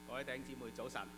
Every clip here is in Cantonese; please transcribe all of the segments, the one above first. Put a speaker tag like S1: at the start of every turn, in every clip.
S1: 各位弟兄姊妹早晨。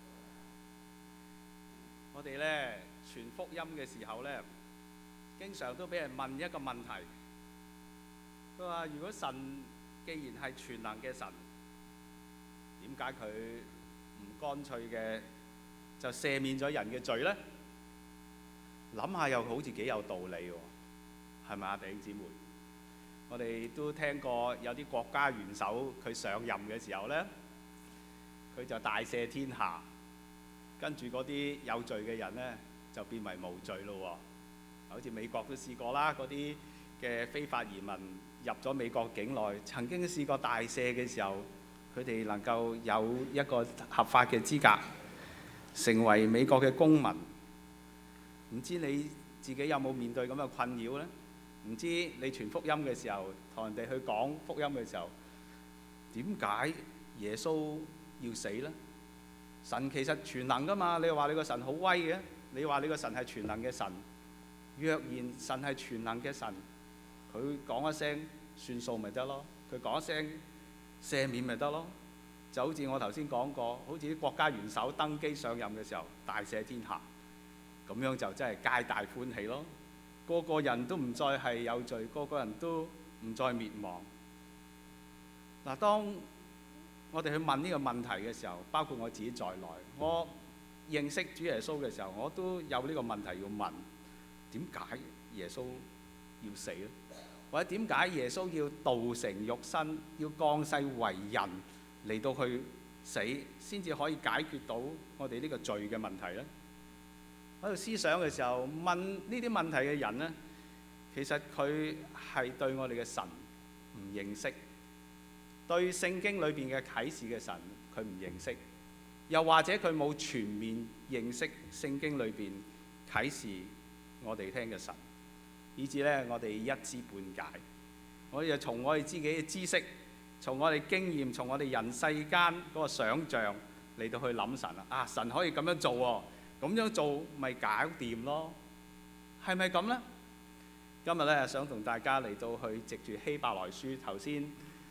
S1: 我哋咧傳福音嘅時候咧，經常都俾人問一個問題。佢話：如果神既然係全能嘅神，點解佢唔乾脆嘅就赦免咗人嘅罪呢？諗下又好似幾有道理喎，係咪啊，弟兄姊妹？我哋都聽過有啲國家元首佢上任嘅時候呢，佢就大赦天下，跟住嗰啲有罪嘅人呢，就變為無罪咯喎。好似美國都試過啦，嗰啲嘅非法移民入咗美國境內，曾經試過大赦嘅時候，佢哋能夠有一個合法嘅資格，成為美國嘅公民。唔知你自己有冇面對咁嘅困擾呢？唔知你傳福音嘅時候，同人哋去講福音嘅時候，點解耶穌要死呢？神其實全能㗎嘛，你話你個神好威嘅，你話你個神係全能嘅神。若然神係全能嘅神，佢講一聲算數咪得咯，佢講一聲赦免咪得咯。就好似我頭先講過，好似啲國家元首登基上任嘅時候，大赦天下，咁樣就真係皆大歡喜咯。個個人都唔再係有罪，個個人都唔再滅亡。嗱，當我哋去問呢個問題嘅時候，包括我自己在內，我認識主耶穌嘅時候，我都有呢個問題要問：點解耶穌要死呢？或者點解耶穌要道成肉身，要降世為人嚟到去死，先至可以解決到我哋呢個罪嘅問題呢？喺度思想嘅時候，問呢啲問題嘅人呢，其實佢係對我哋嘅神唔認識，對聖經裏邊嘅啟示嘅神佢唔認識，又或者佢冇全面認識聖經裏邊啟示我哋聽嘅神，以致呢，我哋一知半解。我哋就從我哋自己嘅知識，從我哋經驗，從我哋人世間嗰個想像嚟到去諗神啊！神可以咁樣做喎。咁樣做咪搞掂咯？係咪咁呢？今日咧想同大家嚟到去藉住希伯來書頭先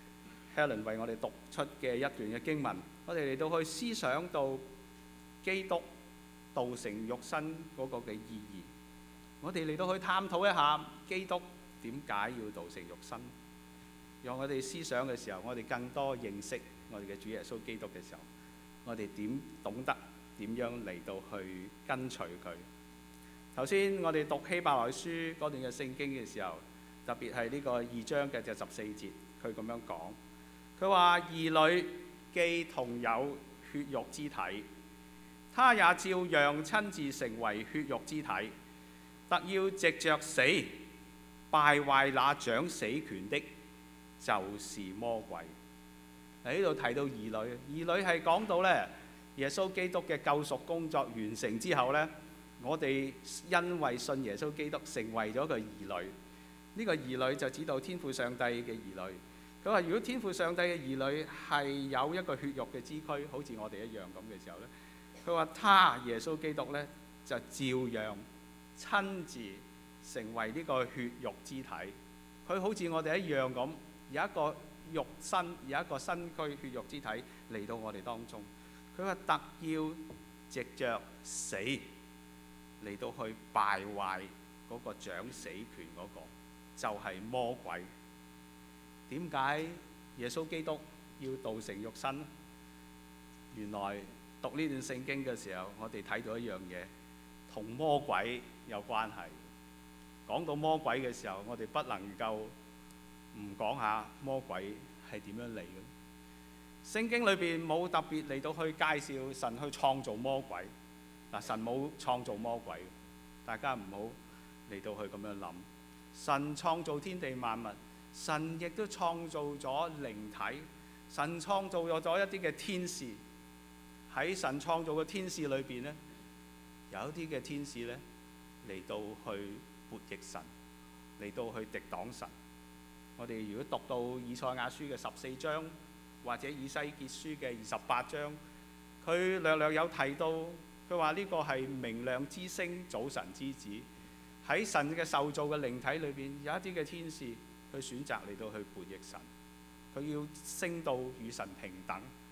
S1: Helen 為我哋讀出嘅一段嘅經文，我哋嚟到去思想到基督道成肉身嗰個嘅意義。我哋嚟到去探討一下基督點解要道成肉身，讓我哋思想嘅時候，我哋更多認識我哋嘅主耶穌基督嘅時候，我哋點懂得點樣嚟到去跟隨佢？頭先我哋讀希伯來書嗰段嘅聖經嘅時候，特別係呢個2章嘅就14節，佢咁樣講，佢話兒女既同有血肉之體，他也照樣親自成為血肉之體，特要藉着死敗壞那掌死權的，就是魔鬼。喺呢度提到兒女係講到呢，耶穌基督嘅救贖工作完成之後呢，我哋因為信耶穌基督成為咗個兒女。呢個兒女就指到天父上帝嘅兒女。佢話如果天父上帝嘅兒女係有一個血肉嘅肢軀，好似我哋一樣咁嘅時候呢，佢話他耶穌基督呢，就照樣親自成為呢個血肉肢體。佢好似我哋一樣咁，有一個肉身，有一個身軀血肉肢體嚟到我哋當中。佢話特要藉着死嚟到去敗壞嗰個掌死權嗰個，就係魔鬼。點解耶穌基督要道成肉身？原來讀呢段聖經嘅時候，我哋睇到一樣嘢，同魔鬼有關係。講到魔鬼嘅時候，我哋不能夠唔講下魔鬼係點樣嚟嘅。聖經裏邊冇特別嚟到去介紹神去創造魔鬼。嗱，神冇創造魔鬼，大家唔好嚟到去咁樣諗。神創造天地萬物，神亦都創造咗靈體，神創造咗一啲嘅天使。喺神創造嘅天使裏邊呢，有一啲嘅天使呢嚟到去悖逆神，嚟到去敵擋神。我哋如果讀到以賽亞書嘅14章，或者以西結書嘅28章，佢略略有提到，佢話呢個係明亮之星，早晨之子。喺神嘅受造嘅靈體裏邊，有一啲嘅天使，佢選擇嚟到去悖逆神，佢要升到與神平等。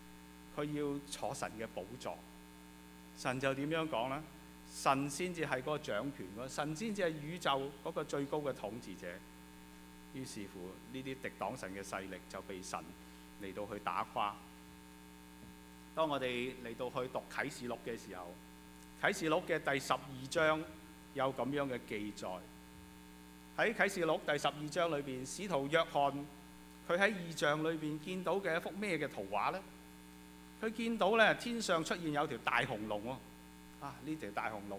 S1: 佢要坐神嘅寶座。神就點樣講呢？神先至係嗰個掌權嗰，神先至係宇宙嗰個最高嘅統治者。於是乎呢啲敵擋神嘅勢力就被神嚟到去打垮。當我哋嚟到去讀啟示錄嘅時候，啟示錄嘅第12章有咁樣嘅記載。喺啟示錄第12章裏邊，使徒約翰佢喺異象裏邊見到嘅一幅咩嘅圖畫呢？佢見到咧天上出現有條大紅龍喎。呢條大紅龍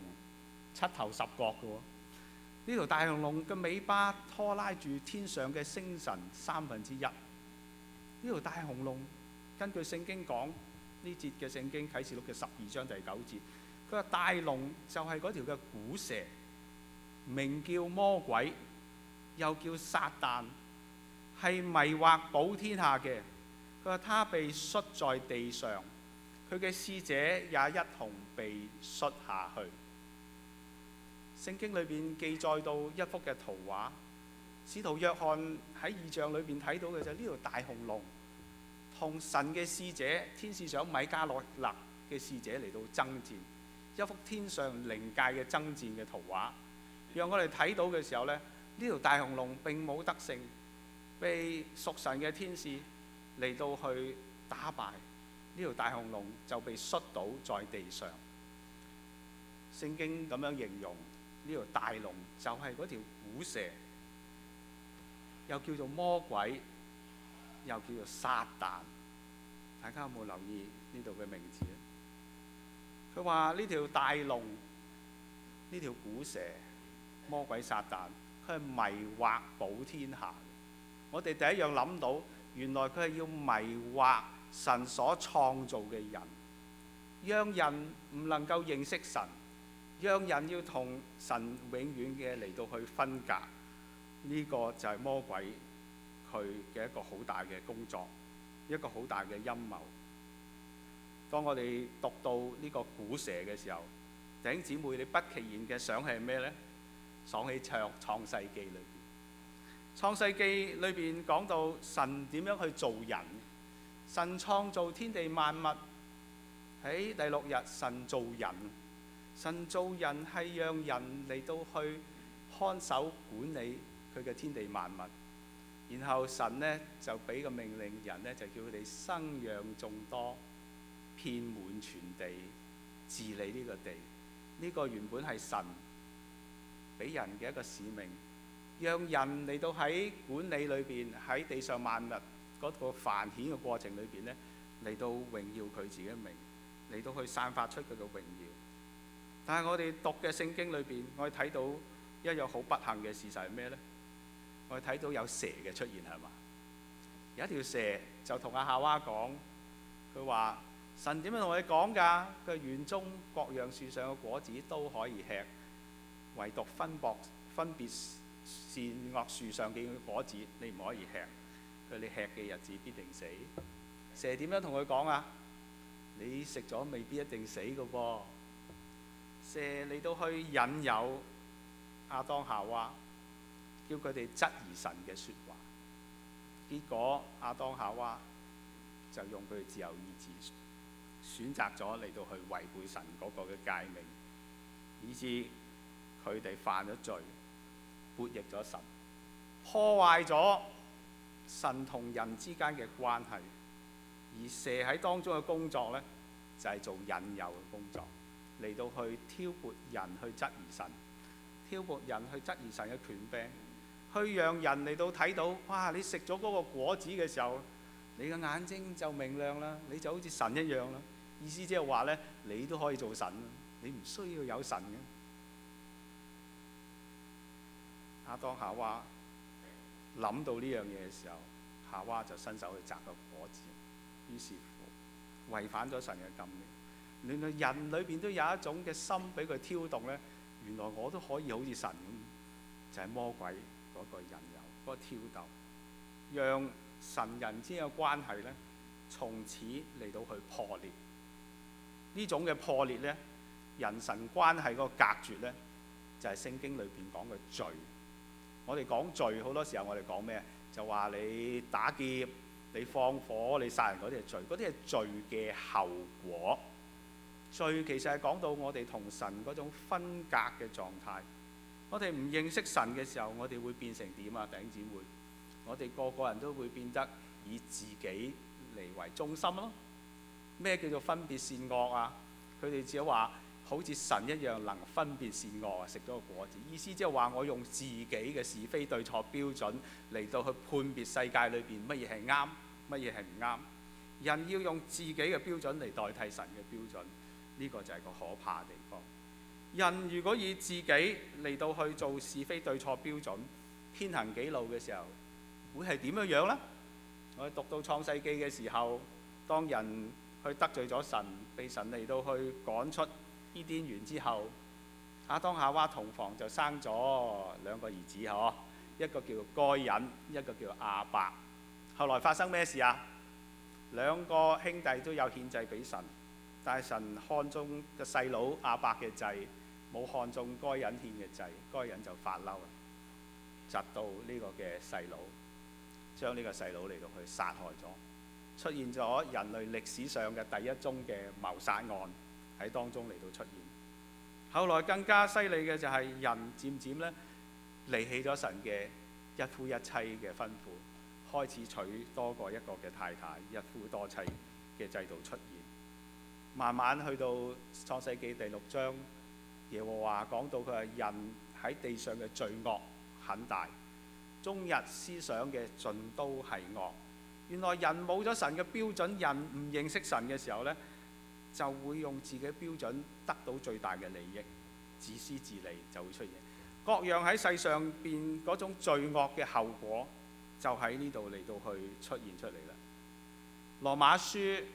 S1: 7頭10角嘅喎。呢條大紅龍嘅尾巴拖拉住天上嘅星辰1/3。呢條大紅龍根據聖經講，呢節嘅聖經啟示錄嘅12章第9節，佢話大龍就係嗰條嘅古蛇，名叫魔鬼，又叫撒旦，係迷惑保天下嘅。佢話他被摔在地上，佢嘅使者也一同被摔下去。聖經裏邊記載到一幅嘅圖畫，使徒約翰喺異象裏邊睇到嘅就係呢條大紅龍同神嘅使者天使長米迦勒嘅使者嚟到爭戰，一幅天上靈界嘅爭戰嘅圖畫，讓我哋睇到嘅時候呢，呢條大紅龍並冇得勝，被屬神嘅天使嚟到去打敗，呢條大紅龍就被摔倒在地上。聖經咁樣形容呢條大龍就係嗰條古蛇，又叫做魔鬼，又叫做撒旦。大家有冇留意呢度嘅名字咧？佢話呢條大龍，呢條古蛇，魔鬼撒旦，佢係迷惑保天下。我哋第一樣諗到，原來佢係要迷惑神所創造嘅人，讓人唔能夠認識神，讓人要同神永遠嘅嚟到去分隔。呢個就係魔鬼佢嘅一個好大嘅工作，一個好大嘅陰謀。當我哋讀到呢個古蛇嘅時候，弟兄姊妹，你不其然嘅想係咩呢？想起創世記裏邊，創世記裏邊講到神點樣去做人，神創造天地萬物，喺第6日神做人，神做人係讓人嚟到去看守管理佢嘅天地萬物。然後神呢就俾個命令人呢，就叫佢哋生養眾多，遍滿全地，治理呢個地。呢個原本係神俾人嘅一個使命，讓人嚟到喺管理裏邊，喺地上萬物嗰個繁衍嘅過程裏邊呢，嚟到榮耀佢自己嘅名，嚟到去散發出佢嘅榮耀。但係我哋讀嘅聖經裏邊，我哋睇到一樣好不幸嘅事實係咩呢？我哋睇到有蛇嘅出現，係嘛？有一條蛇就同阿夏娃講，佢話神點樣同你講㗎？佢園中各樣樹上嘅果子都可以吃，唯獨分別善惡樹上嘅果子你唔可以吃。佢你吃嘅日子必定死。蛇點樣同佢講啊？你食咗未必一定死㗎噃。蛇嚟到去引誘亞當夏娃，叫佢哋質疑神嘅説話。結果亞當夏娃就用佢哋自由意志選擇咗嚟到去違背神嗰個嘅誡命，以致佢哋犯咗罪，悖逆咗神，破壞咗神同人之間嘅關係。而蛇喺當中嘅工作呢，就係做引誘嘅工作，嚟到去挑撥人去質疑神，挑撥人去質疑神嘅權柄，去讓人嚟到睇到，哇！你食咗嗰個果子嘅時候，你嘅眼睛就明亮啦，你就好似神一樣啦。意思即係話呢，你都可以做神，你唔需要有神嘅。亞當夏娃諗到呢樣嘢嘅時候，夏娃就伸手去摘個果子，於是乎違反咗神嘅禁令。原來人裏邊都有一種嘅心俾佢挑動呢，原來我都可以好似神咁，就係魔鬼嗰個引誘、嗰個挑逗，讓神人之間嘅關係呢，從此嚟到去破裂。呢種嘅破裂呢，人神關係嗰個隔絕呢，就係聖經裏邊講嘅罪。我哋講罪好多時候，我哋講咩？就話你打劫， 你放火、你殺人嗰啲係罪，嗰啲係罪嘅後果。罪其實係講到我哋同神嗰種分隔嘅狀態。我哋唔認識神嘅時候，我哋會變成點啊？弟兄姊妹，我哋個個人都會變得以自己嚟為中心咯。咩叫做分別善惡啊？佢哋只係話好似神一樣能分別善惡啊！食咗個果子，意思即係話我用自己嘅是非對錯標準嚟到去判別世界裏邊乜嘢係啱，乜嘢係唔啱。人要用自己嘅標準嚟代替神嘅標準，呢個就係個可怕嘅地方。人如果以自己嚟到去做是非對錯標準，偏行己路嘅時候，會係點樣樣呢？我哋讀到創世記嘅時候，當人去得罪咗神，被神嚟到去趕出伊甸園之後，亞當夏娃同房就生咗兩個兒子嗬，一個叫該隱，一個叫亞伯。後來發生咩事啊？兩個兄弟都有獻祭俾神，但係神看中個細佬亞伯嘅祭，冇看中該隱獻嘅祭，該隱就發嬲啦，窒到呢個嘅細佬，將呢個細佬嚟到去殺害咗，出現咗人類歷史上嘅第一宗嘅謀殺案喺當中嚟到出現。後來更加犀利嘅就係人漸漸咧離棄咗神嘅一夫一妻嘅吩咐，開始娶多過一個嘅太太，一夫多妻嘅制度出現。慢慢去到創世記第6章，耶和華講到佢話人喺地上嘅罪惡很大，終日思想嘅盡都係惡。原來人冇咗神嘅標準，人唔認識神嘅時候呢，就會用自己嘅標準得到最大嘅利益，自私自利就會出現。各樣喺世上邊嗰種罪惡嘅後果，就喺呢度嚟到去出現出嚟啦。羅馬書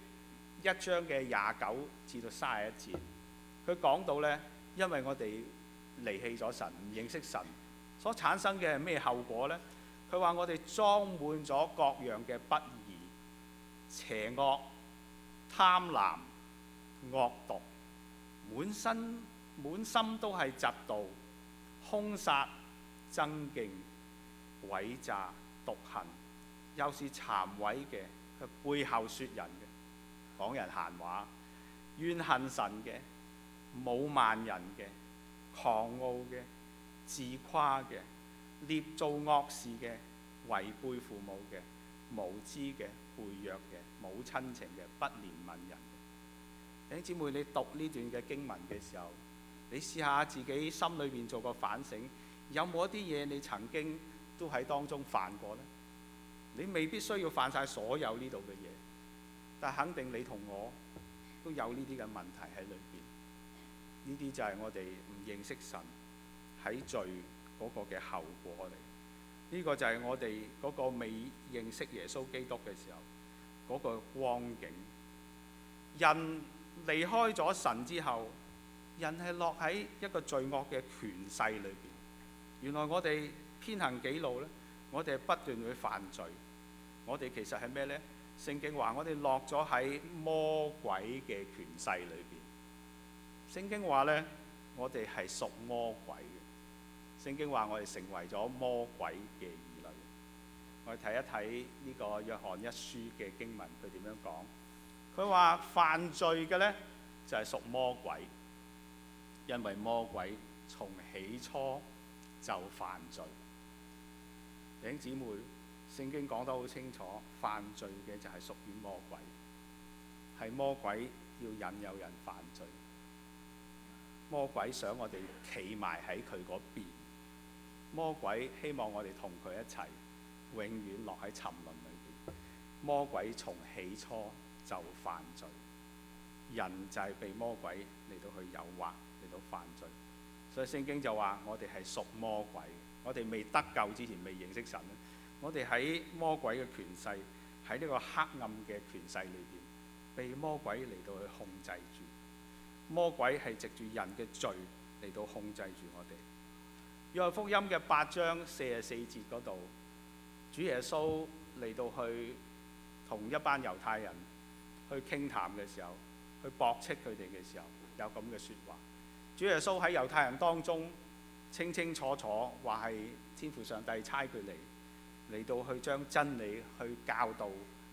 S1: 1章嘅29至到31節，佢講到呢，因為我哋離棄咗神，唔認識神，所產生嘅係咩後果呢？佢話我哋裝滿咗各樣嘅不義、邪惡、貪婪、惡毒，滿心都係嫉妒、兇殺、爭競、詭詐、毒恨，又是讒毀嘅，佢背後説人嘅，講人閒話，怨恨神嘅，侮慢人嘅，狂傲嘅，自誇嘅，捏造惡事嘅，違背父母嘅，無知嘅，背約嘅，冇親情嘅，不憐憫人嘅。弟兄姊妹，你讀呢段嘅經文嘅時候，你試下自己心裏邊做個反省，有冇一啲嘢你曾經都喺當中犯過呢？你未必需要犯晒所有呢度嘅嘢，但肯定你同我都有呢啲嘅問題喺裏邊。呢啲就係我哋唔認識神喺罪嗰個嘅後果嚟。呢個就係我哋嗰個未認識耶穌基督嘅時候嗰個光景。人離開咗神之後，人係落喺一個罪惡嘅權勢裏邊。原來我哋偏行己路呢，我哋係不斷會犯罪。我哋其實係咩呢？聖經話我哋落咗喺魔鬼嘅權勢裏邊。聖經話呢，我哋係屬魔鬼嘅。聖經話我哋成為咗魔鬼嘅兒女。我哋睇一睇呢個約翰一書嘅經文，佢點樣講？佢話犯罪嘅呢，就係屬魔鬼，因為魔鬼從起初就犯罪。弟兄姊妹，聖經講得好清楚，犯罪嘅就係屬於魔鬼，係魔鬼要引誘人犯罪。魔鬼想我哋企埋喺佢嗰邊，魔鬼希望我哋同佢一齊永遠落喺沉淪裏邊。魔鬼從起初就犯罪，人就係被魔鬼嚟到去誘惑，嚟到犯罪。所以聖經就話我哋係屬魔鬼，我哋未得救之前，未認識神，我哋喺魔鬼嘅權勢，喺呢個黑暗嘅權勢裏邊，被魔鬼嚟到去控制住。魔鬼係藉住人嘅罪嚟到控制住我哋。約翰福音嘅8章44節嗰度，主耶穌嚟到去同一班猶太人去傾談嘅時候，去駁斥佢哋嘅時候，有咁嘅説話。主耶穌喺猶太人當中清清楚楚話係天父上帝差佢嚟到去將真理去教導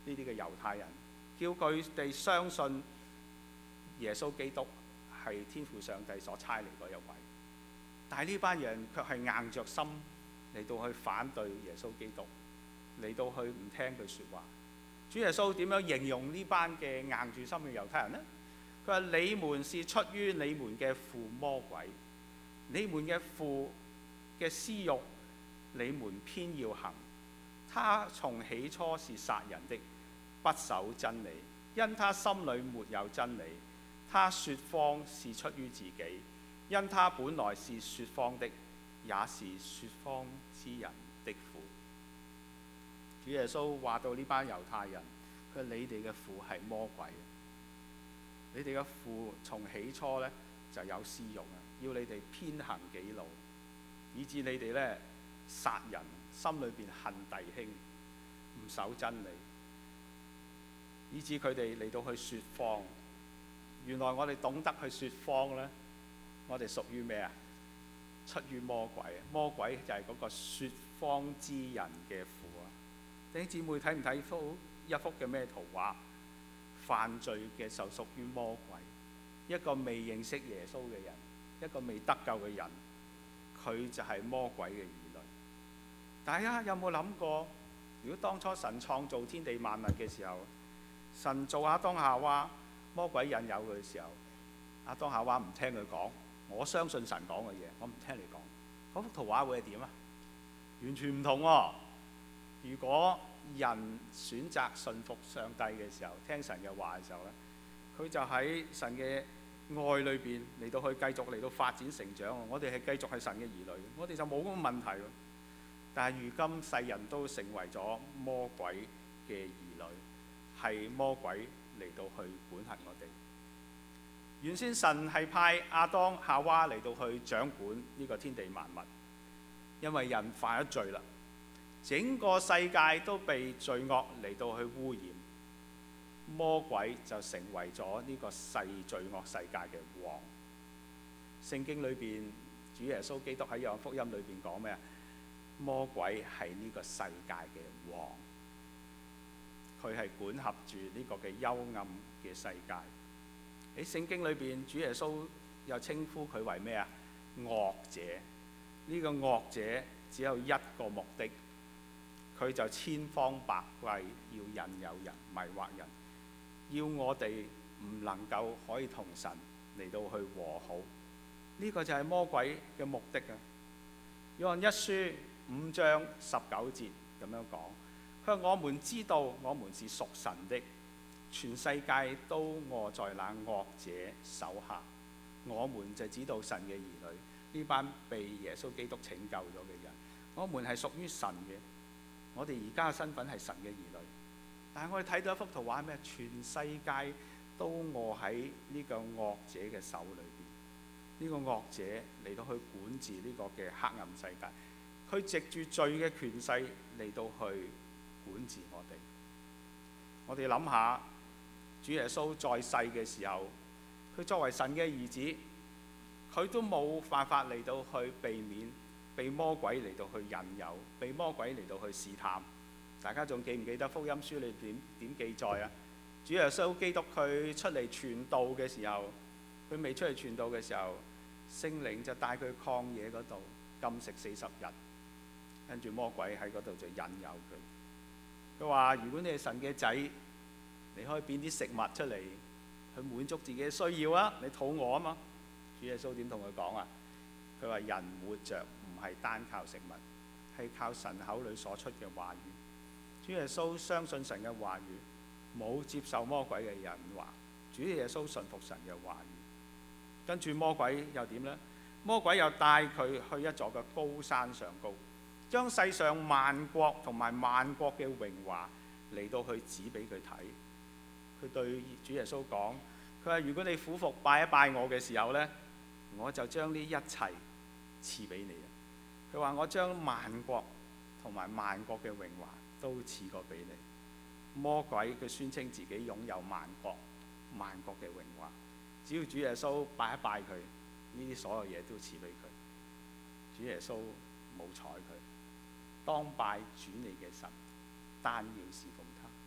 S1: 呢啲嘅猶太人，叫佢哋相信耶穌基督係天父上帝所差嚟嗰一位。但係呢班人卻係硬着心嚟到去反對耶穌基督，嚟到去唔聽佢説話。主耶穌點樣形容呢班嘅硬住心嘅猶太人呢？佢話：你們是出於你們嘅父魔鬼，你們嘅父嘅私慾，你們偏要行。他從起初是殺人的，不守真理，因他心裏沒有真理。他説謊是出於自己，因他本來是説謊的，也是説謊之人的父。主耶穌話到呢班猶太人，佢話：你哋嘅父係魔鬼，你哋嘅父從起初呢就有私慾啊，要你哋偏行己路，以致你哋呢殺人，心裏邊恨弟兄，唔守真理，以致佢哋嚟到去説謊。原來我哋懂得去説謊呢，我哋屬於咩啊？出於魔鬼。魔鬼就係嗰個説謊之人嘅父啊！弟兄姊妹，睇唔睇一幅嘅咩圖畫？犯罪嘅就屬於魔鬼，一個未認識耶穌嘅人，一個未得救嘅人，佢就係魔鬼嘅兒女。大家有冇諗過，如果當初神創造天地萬物嘅時候，神做亞當夏娃，魔鬼引誘佢嘅時候，亞當夏娃唔聽佢講，我相信神講嘅嘢，我唔聽你講，嗰幅圖畫會係點啊？完全唔同喎！如果人選擇順服上帝嘅時候，聽神嘅話嘅時候咧，佢就喺神嘅愛裏邊嚟到去繼續嚟到發展成長。我哋係繼續係神嘅兒女，我哋就冇咁嘅問題喎。但係如今世人都成為咗魔鬼嘅兒女，係魔鬼嚟到去管轄我哋。原先神係派亞當夏娃嚟到去掌管呢個天地萬物，因為人犯咗罪啦，整個世界都被罪惡嚟到去污染，魔鬼就成為咗呢個罪惡世界嘅王。聖經裏邊，主耶穌基督喺約翰福音裏邊講咩啊？魔鬼係呢個世界嘅王，佢係管轄住呢個嘅幽暗嘅世界。喺聖經裏邊，主耶穌又稱呼佢為咩啊？惡者。呢個惡者只有一個目的，佢就千方百計要引誘人、迷惑人，要我哋唔能夠可以同神嚟到去和好。呢個就係魔鬼嘅目的啊！約翰一書5章19節咁樣講，佢話：我們知道我們是屬神的，全世界都臥在那惡者手下。我們就知道神嘅兒女，呢班被耶穌基督拯救咗嘅人，我們係屬於神嘅。我哋而家嘅身份係神嘅兒女，但係我哋睇到一幅圖畫咩？全世界都臥喺呢個惡者嘅手裏邊。呢個惡者嚟到去管治呢個嘅黑暗世界，佢藉住罪嘅權勢嚟到去管治我哋。我哋諗下，主耶穌在世嘅時候，佢作為神嘅兒子，佢都冇辦法嚟到去避免被魔鬼嚟到去引誘，被魔鬼嚟到去試探。大家仲記唔記得福音書裏點記載啊？主耶穌基督佢出嚟傳道嘅時候，佢未出嚟傳道嘅時候，聖靈就帶佢曠野嗰度禁食40日，跟住魔鬼喺嗰度就引誘佢。佢話：如果你係神嘅仔，你可以變啲食物出嚟去滿足自己嘅需要啊！你肚餓啊嘛。主耶穌點同佢講啊？佢話：人活着唔係單靠食物，係靠神口裏所出嘅話語。主耶穌相信神嘅話語，冇接受魔鬼嘅引話。主耶穌順服神嘅話語，跟住魔鬼又點呢？魔鬼又帶佢去一座嘅高山上高，將世上萬國同埋萬國嘅榮華嚟到去指俾佢睇。佢對主耶穌講：佢話如果你俯伏拜一拜我嘅時候呢，我就將呢一切賜俾你。佢話我將萬國同埋萬國嘅榮華都賜過俾你。魔鬼佢宣稱自己擁有萬國嘅榮華，只要主耶穌拜一拜佢，呢啲所有嘢都賜俾佢。主耶穌冇睬佢，當拜主你嘅神，單要侍奉他。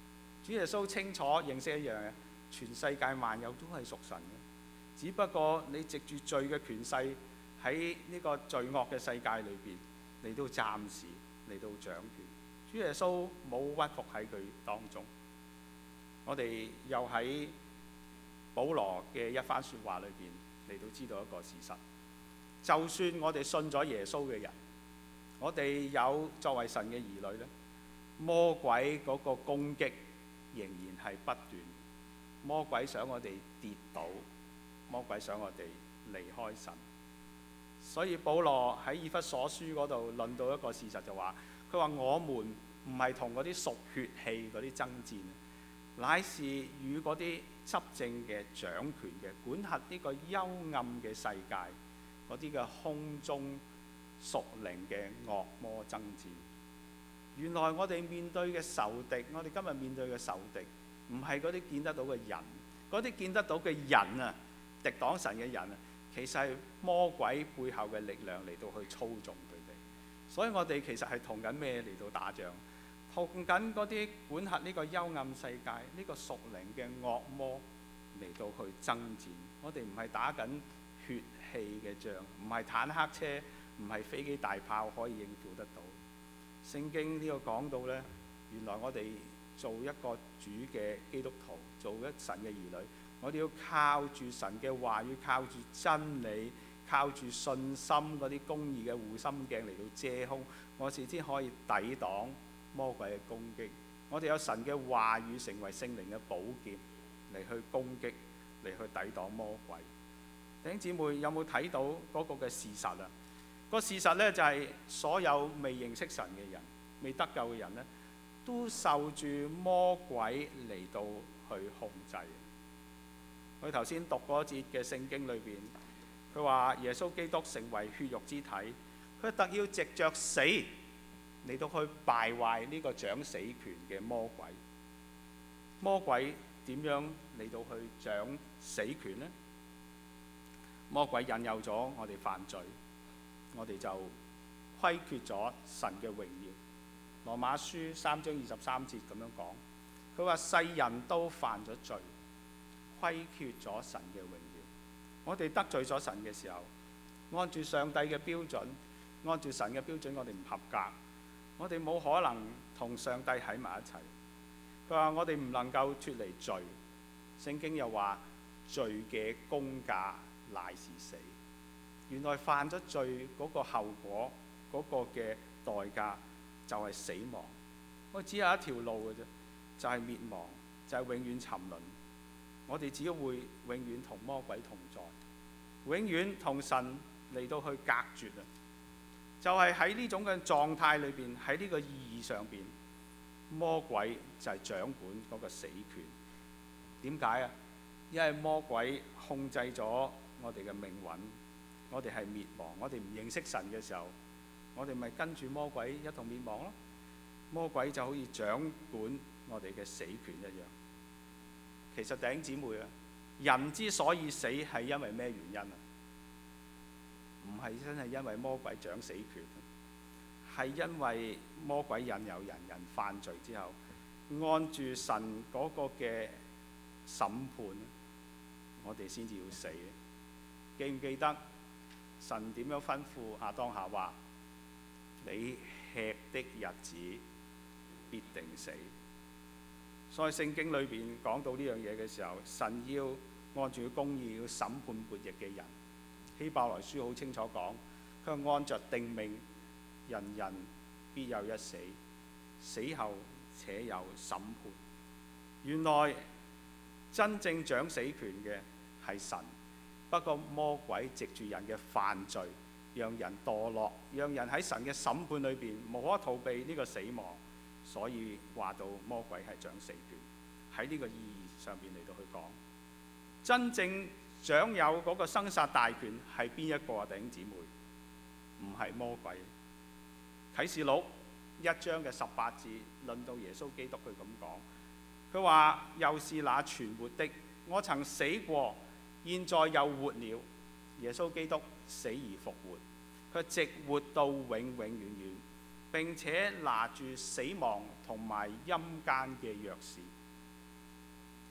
S1: 主耶穌清楚認識一樣嘢，全世界萬有都係屬神嘅，只不過你藉住罪嘅權勢喺呢個罪惡嘅世界裏邊，你都暫時嚟到掌權。主耶穌冇屈服喺佢當中。我哋又喺保羅嘅一番説話裏邊嚟到知道一個事實，就算我哋信咗耶穌嘅人，我哋有作為神嘅兒女咧，魔鬼嗰個攻擊仍然係不斷。魔鬼想我哋跌倒，魔鬼想我哋離開神。所以保羅喺以弗所書嗰度論到一個事實，就話佢話我們唔係同嗰啲屬血氣嗰啲爭戰，乃是與嗰啲執政嘅、掌權嘅、管轄呢個幽暗嘅世界嗰啲嘅空中屬靈嘅惡魔爭戰。原來我哋面對嘅仇敵，我哋今日面對嘅仇敵，唔係嗰啲見得到嘅人，嗰啲見得到嘅人啊，敵擋神嘅人啊，其實係魔鬼背後嘅力量嚟到去操縱佢哋。所以我哋其實係同緊咩嚟到打仗？同緊嗰啲管轄呢個幽暗世界、呢個屬靈嘅惡魔嚟到去爭戰。我哋唔係打緊血氣嘅仗，唔係坦克車，唔係飛機大炮可以應付得到。聖經呢個講到呢，原來我哋做一個主嘅基督徒，做一神嘅兒女，我哋要靠住神嘅話語，靠住真理，靠住信心嗰啲公義嘅護心鏡嚟到遮胸，我哋先可以抵擋魔鬼嘅攻擊。我哋有神嘅話語成為聖靈嘅寶劍嚟去攻擊，嚟去抵擋魔鬼。弟兄姊妹有冇睇到嗰個嘅事實啊？個事實呢，就係所有未認識神嘅人、未得救嘅人呢，都受住魔鬼嚟到去控制。佢頭先讀嗰節嘅聖經裏邊，佢話耶穌基督成為血肉之體，佢特要藉着死嚟到去敗壞呢個掌死權嘅魔鬼。魔鬼點樣嚟到去掌死權呢？魔鬼引誘咗我哋犯罪，我哋就虧缺咗神嘅榮耀。羅馬書3章23節咁樣講，佢話世人都犯咗罪，虧缺咗神嘅榮耀。我哋得罪咗神嘅時候，按住上帝嘅標準，按住神嘅標準，我哋唔合格，我哋冇可能同上帝喺埋一齊。佢話我哋唔能夠脫離罪。聖經又話罪嘅工價乃是死。原來犯咗罪嗰個後果，嗰個嘅代價就係死亡。我只有一條路嘅啫，就係滅亡，就係永遠沉淪。我哋只會永遠同魔鬼同在，永遠同神嚟到去隔絕啊！就係喺呢種嘅狀態裏邊，喺呢個意義上邊，魔鬼就係掌管嗰個死權。點解啊？因為魔鬼控制咗我哋嘅命運，我哋係滅亡。我哋唔認識神嘅時候，我哋咪跟住魔鬼一同滅亡咯。魔鬼就好似掌管我哋嘅死權一樣。其實弟兄姊妹啊，人之所以死係因為咩原因啊？唔係真係因為魔鬼掌死權，係因為魔鬼引誘人犯罪之後，按住神嗰個嘅審判，我哋先至要死。記唔記得神點樣吩咐亞當夏娃？你吃的日子必定死。所以聖經裏邊講到呢樣嘢嘅時候，神要按住公義要審判悖逆嘅人。希伯來書好清楚講，佢按着定命，人人必有一死，死後且有審判。原來真正掌死權嘅係神，不過魔鬼藉住人嘅犯罪，讓人墮落，讓人喺神嘅審判裏邊無可逃避呢個死亡。所以話到魔鬼係掌死權，喺呢個意義上邊嚟到去講，真正掌有嗰個生殺大權係邊一個啊？弟兄姊妹，唔係魔鬼。啟示錄1章嘅18字論到耶穌基督，佢咁講，佢話又是那存活的，我曾死過，現在又活了。耶穌基督死而復活，佢直活到永永遠遠，並且拿住死亡同埋陰間嘅鑰匙。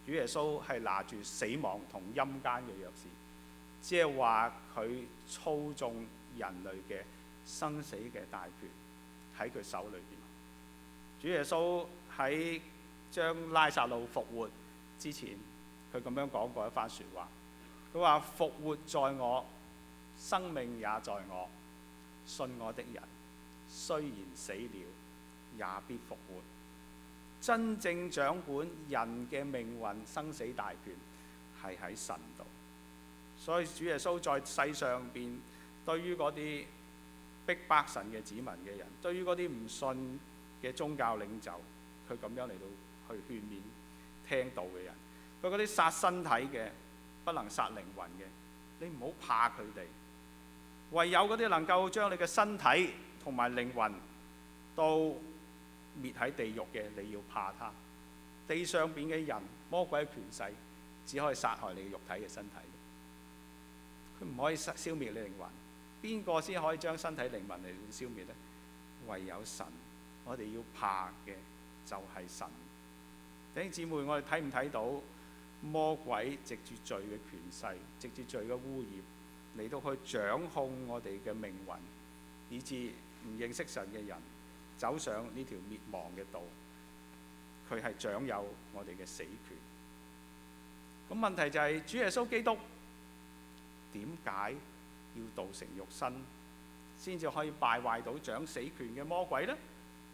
S1: 主耶穌係拿住死亡同陰間嘅鑰匙，即係話佢操縱人類嘅生死嘅大權喺佢手裏邊。主耶穌喺將拉撒路復活之前，佢咁樣講過一番説話。佢話：復活在我，生命也在我。信我的人，雖然死了，也必復活。真正掌管人嘅命運、生死大權係喺神度。所以主耶穌在世上邊，對於嗰啲逼迫神嘅子民嘅人，對於嗰啲唔信嘅宗教領袖，佢咁樣嚟到去勸勉聽道嘅人。佢嗰啲殺身體嘅，不能殺靈魂嘅，你唔好怕佢哋。唯有嗰啲能夠將你嘅身體同埋靈魂都滅喺地獄嘅，你要怕他。地上邊嘅人，魔鬼嘅權勢只可以殺害你嘅肉體嘅身體，佢唔可以消滅你靈魂。邊個先可以將身體靈魂嚟消滅呢？唯有神。我哋要怕嘅就係神。弟兄姊妹，我哋睇唔睇到魔鬼藉住罪嘅權勢，藉住罪嘅污染嚟到去掌控我哋嘅命運，以致唔認識神嘅人走上呢條滅亡嘅道。佢係掌有我哋嘅死權。咁問題就係主耶穌基督點解要道成肉身，先至可以敗壞到掌死權嘅魔鬼呢？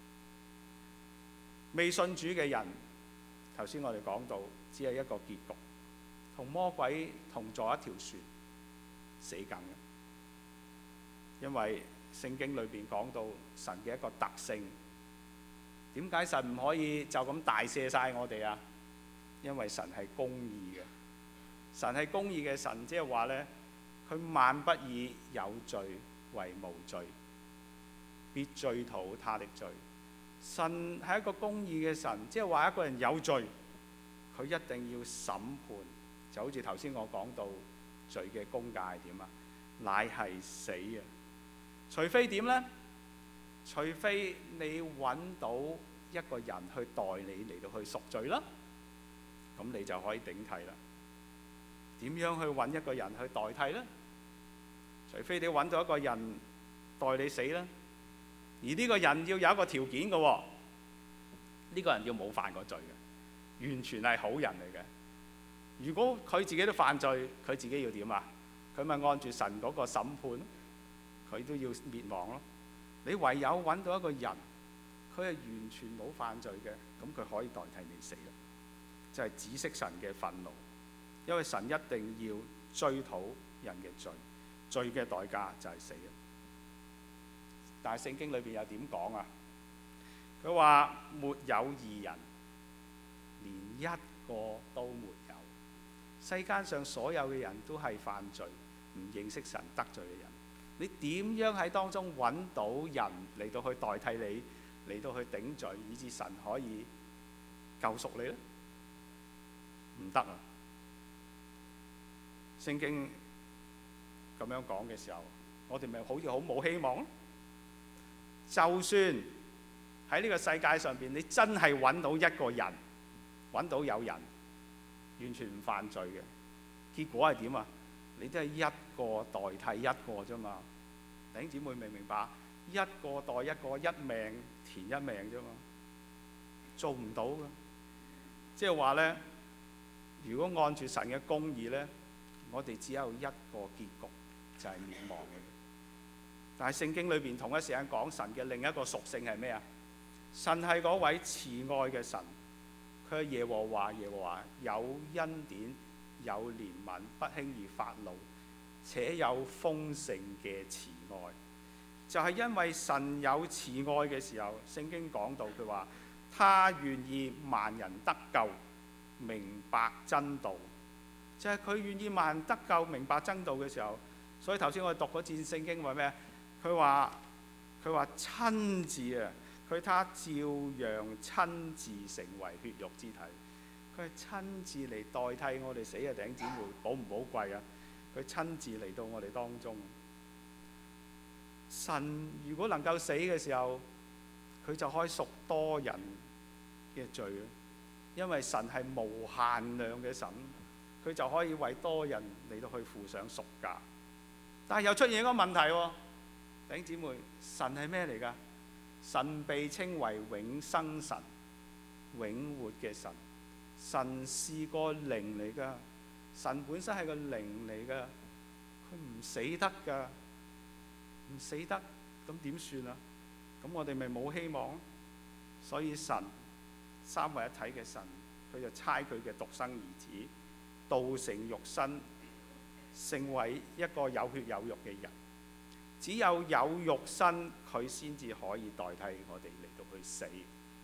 S1: 未信主嘅人，頭先我哋講到，只係一個結局，同魔鬼同坐一條船，死梗嘅。因為聖經裏邊講到神嘅一個特性，點解神唔可以就咁大赦晒我哋啊？因為神係公義嘅，神係公義嘅神，即係話呢，佢萬不以有罪為無罪，必追討他的罪。神係一個公義嘅神，即係話一個人有罪，佢一定要審判。就好似頭先我講到罪嘅公價係點啊？乃係死啊！除非點呢？除非你揾到一個人去代你嚟到去贖罪啦，咁你就可以頂替啦。點樣去揾一個人去代替呢？除非你揾到一個人代你死啦。而呢個人要有一個條件嘅喎，呢個人要冇犯過罪嘅，完全係好人嚟嘅。如果佢自己都犯罪，佢自己要點啊？佢咪按住神嗰個審判，佢都要滅亡咯。你唯有揾到一個人，佢係完全冇犯罪嘅，咁佢可以代替你死啦。就係止息神嘅憤怒，因為神一定要追討人嘅罪，罪嘅代價就係死啦。但係聖經裏邊又點講啊？佢話沒有義人，連一個都沒有。世間上所有嘅人都係犯罪，唔認識神，得罪嘅人。你點樣喺當中揾到人嚟到去代替你，嚟到去頂罪，以致神可以救贖你呢？唔得啊！聖經咁樣講嘅時候，我哋咪好似好冇希望咯。就算喺呢個世界上邊，你真係揾到一個人，揾到有人完全唔犯罪嘅，結果係點啊？你都係一個代替一個啫嘛。弟兄姊妹明唔明白？一個代一個，一命填一命啫嘛，做唔到㗎。即係話呢，如果按住神嘅公義呢，我哋只有一個結局，就係滅亡嘅。但係聖經裏邊同一時間講神嘅另一個屬性係咩啊？神係嗰位慈愛嘅神，佢係耶和華，耶和華有恩典，有憐憫，不輕易發怒，且有豐盛嘅慈愛。就係因為神有慈愛嘅時候，聖經講到佢話，他願意萬人得救，明白真道。就係佢願意萬人得救，明白真道嘅時候，所以頭先我哋讀嗰節聖經話咩？佢話親自啊，他照樣親自成為血肉之體，佢係親自嚟代替我哋死嘅弟兄姊妹，寶唔寶貴啊？佢親自嚟到我哋當中。神如果能夠死嘅時候，佢就可以贖多人嘅罪。 因為神係無限量嘅神，佢就可以為多人嚟到去付上贖價。但係又出現一個問題喎，弟兄姊妹，神係咩嚟㗎？神被稱為永生神、永活嘅神。神是個靈嚟㗎，神本身係個靈嚟㗎，佢唔死得㗎，唔死得，咁點算啊？咁我哋咪冇希望。所以神三位一體嘅神，佢就差佢嘅獨生兒子道成肉身，成為一個有血有肉嘅人。只有肉身，佢先至可以代替我哋嚟到去死。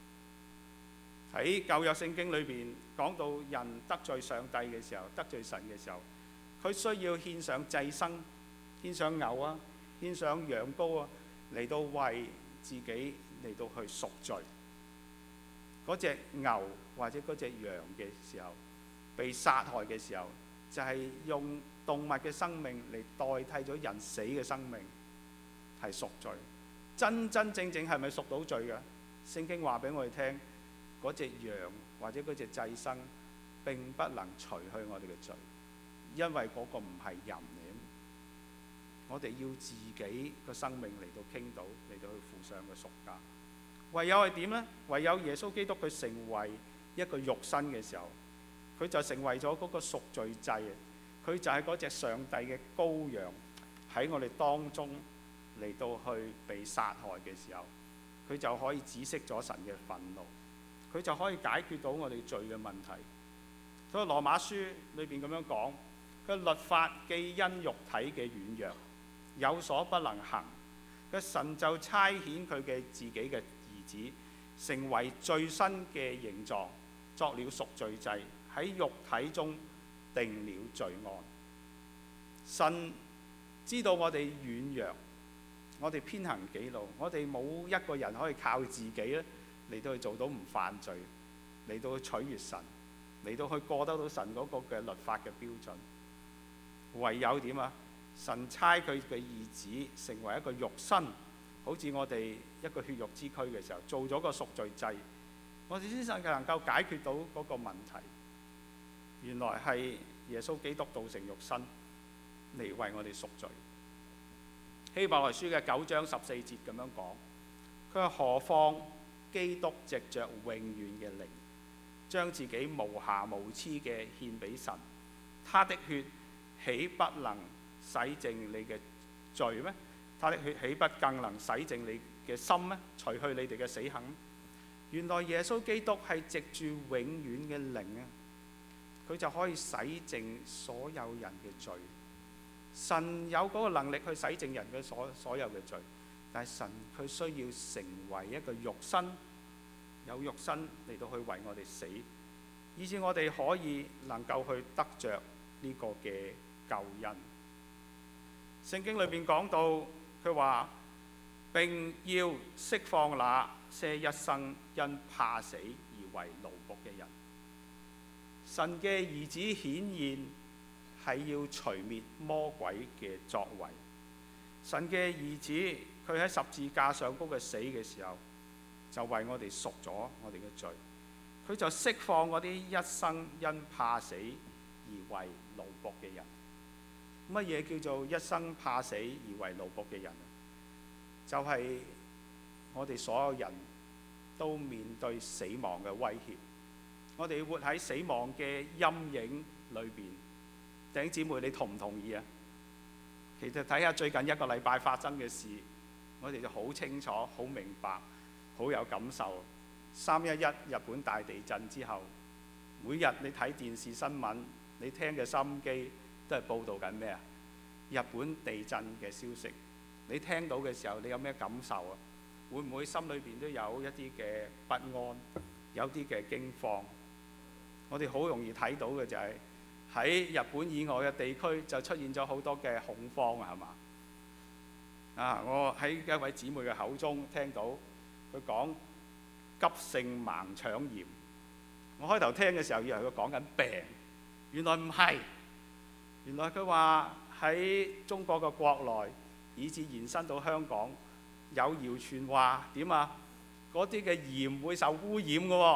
S1: 喺舊約聖經裏邊講到人得罪上帝嘅時候，得罪神嘅時候，佢需要獻上祭牲，獻上牛啊，獻上羊羔啊，嚟到為自己嚟到去贖罪。嗰隻牛或者嗰隻羊嘅時候被殺害嘅時候，就係用動物嘅生命嚟代替咗人死嘅生命，係贖罪。真真正正係咪贖到罪嘅？聖經話俾我哋聽，嗰隻羊或者嗰隻祭牲並不能除去我哋嘅罪，因為嗰個唔係人嚟。我哋要自己個生命嚟到傾到，嚟到去付上個贖價。唯有係點呢？唯有耶穌基督佢成為一個肉身嘅時候，佢就成為咗嗰個贖罪祭。佢就係嗰隻上帝嘅羔羊，喺我哋當中嚟到去被殺害嘅時候，佢就可以止息咗神嘅憤怒，佢就可以解決到我哋罪嘅問題。所以羅馬書裏邊咁樣講，佢律法既因肉體嘅軟弱有所不能行，佢神就差遣佢嘅自己嘅兒子，成為最新嘅形狀，作了贖罪祭，喺肉體中定了罪案。神知道我哋軟弱，我哋偏行己路，我哋冇一個人可以靠自己咧嚟到去做到唔犯罪，嚟到去取悅神，嚟到去過得到神嗰個嘅律法嘅標準。唯有點啊？神差佢嘅兒子成為一個肉身，好似我哋一個血肉之軀嘅時候，做咗個贖罪祭，我哋先至能夠解決到嗰個問題。原來係耶穌基督道成肉身嚟為我哋贖罪。希伯來書嘅9章14節咁樣講，佢話何況基督藉着永遠嘅靈，將自己無瑕無疵嘅獻俾神，他的血豈不能洗淨你嘅罪咩？他的血豈不更能洗淨你嘅心咩？除去你哋嘅死行。原來耶穌基督係藉住永遠嘅靈啊，佢就可以洗淨所有人嘅罪。神有嗰個能力去洗淨人嘅所有嘅罪，但係神佢需要成為一個肉身，有肉身嚟到去為我哋死，以致我哋可以能夠去得着呢個嘅救恩。聖經裏邊講到，佢話並要釋放那些一生因怕死而為奴僕嘅人。神嘅兒子顯現係要除滅魔鬼嘅作為。神嘅兒子佢喺十字架上高嘅死嘅時候，就為我哋贖咗我哋嘅罪。佢就釋放嗰啲一生因怕死而為奴僕嘅人。乜嘢叫做一生怕死而為奴僕嘅人？就係我哋所有人都面對死亡嘅威脅，我哋活喺死亡嘅陰影裏邊。弟兄姊妹，你同唔同意啊？其實睇下最近一個禮拜發生嘅事，我哋就好清楚、好明白、好有感受。311日本大地震之後，每日你睇電視新聞，你聽嘅收音機都係報導緊咩啊？日本地震嘅消息，你聽到嘅時候，你有咩感受啊？會唔會心裏邊都有一啲嘅不安，有啲嘅驚慌？我哋好容易睇到嘅就係喺日本以外嘅地區就出現咗好多嘅恐慌啊，係嘛？我喺一位姊妹嘅口中聽到佢講急性盲腸炎。我開頭聽嘅時候以為佢講緊病，原來唔係。原來佢話喺中國嘅國內，以至延伸到香港，有謠傳話點啊？嗰啲嘅鹽會受污染嘅喎，